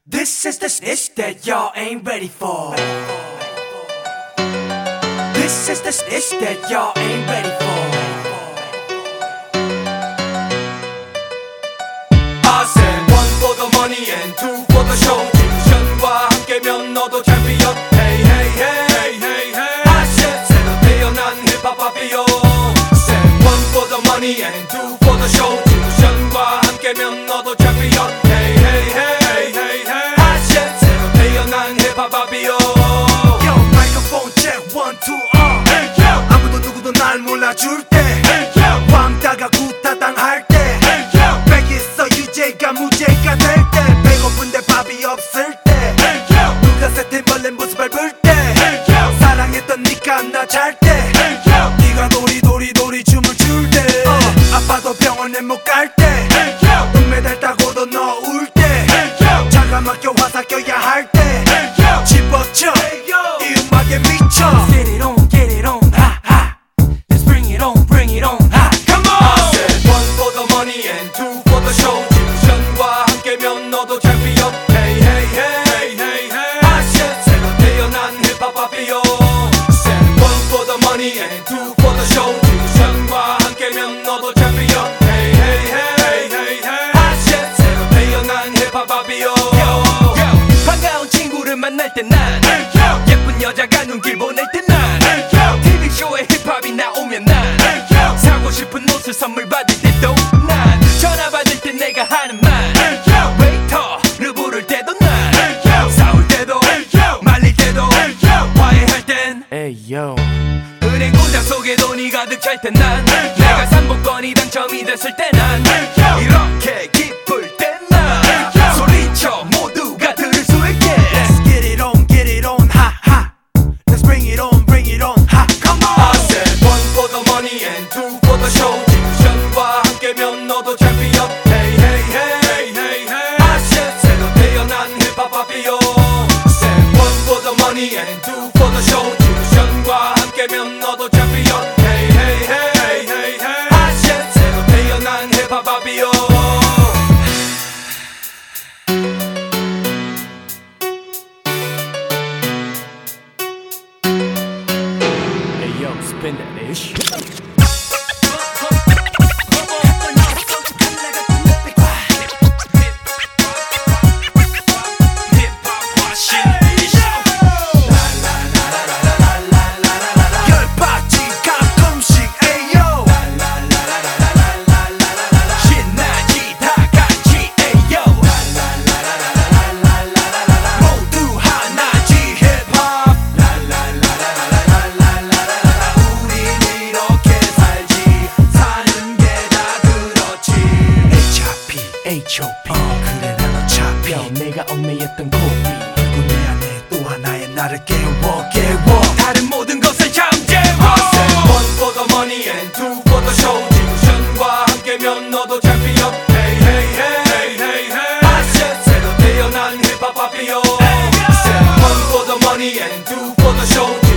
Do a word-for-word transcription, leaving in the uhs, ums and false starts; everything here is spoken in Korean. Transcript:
This is the snitch that y'all ain't ready for. This is the snitch that y'all ain't ready for. I said one for the money and two for the show. 디비션과 함께면 너도 챔피언. Hey hey hey hey hey hey. I said 새로 태어난 힙합 파피오. Said one for the money and two for the show. 디비션과 함께면 너도 챔피언. Hey hey hey hey hey hey. I said 새로 태어난 힙합 파피오. Yo 마이크폰 check one two uh. Hey yo. 아무도 누구도 날 몰라줄 때. Hey yo. 왕따가 구타당할 때. Hey yo. 백 있어 유죄가 무죄가 될 때. 배고픈데 밥이 없을 때. Hey yo. 누가 세팅벌레 모습 밟을 때. Hey yo. 사랑했던 니가 나 잘 때. Hey yo. 네가 도리도리도리 춤을 출 때. uh. 아파도 병원에 못 갈 때. Hey yo. 은메달 따고도 너 울 때. Hey yo. 차가 막혀 화사 껴야 할 때. Hey yo. 집어쳐 hey 이 음악에 미쳐. Get it on, get it on, ha ha. Let's bring it on, bring it on, ha. Come on. I said one for the money and two for the show. 디비션과 함께면 너도 챔피언. Hey hey hey hey hey hey. I said 새로 태어난 힙합 파피오. Said one for the money and two for the show. 디비션과 함께면 너도 챔피언. Hey hey hey hey hey hey. I said 새로 태어난 힙합 파피오. 반가운 친구를 만날 때 난 예쁜 여자가 눈길 보낼 때 난 티비쇼에 힙합이 나오면 난 사고 싶은 옷을 선물 받을 때도 난 전화 받을 때 내가 하는 말 웨이터를 부를 때도 난 싸울 때도 말릴 때도 화해할 땐 에이요 은행 공장 속에도 니 가득 찰 땐 난 내가 상복권이 당첨이 됐을 때 난 이렇게 기쁠 땐 난 소리쳐 모두가 들을 수 있게 Let's get it on, get it on, ha ha. Let's bring it on, bring it on, ha. Come on. I said one for the money and two for the show. 디비션과 함께면 너도 챔피언. Hey hey hey hey hey hey. I said 새로 태어난 힙합 파피오. Said one for the money and two for the show. 디비션과 함께면 너도 챔피언. Hey hey hey hey hey hey. I said 새로 태어난 힙합 파피오. Hey yo, spin that ish. 열받지 가끔씩 에이요. 신나지 다 같이 에이요 모두 하나지 힙합. 우린 이렇게 살지. 사는 게 다 그렇지. 에이치 아 피 에이치 오 피. 어 그래 난 어차피 야 내가 얽매였던 고비 그리고 내 안에 또 하나의 나를 깨워 깨워. 다른 모든 것을 잠재워 I said one for the money and two for the show. 디비션과 함께면 너도 챔피언. Hey hey hey hey hey hey. I said 새로 태어난 힙합 파피오. Said one for the money and two for the show.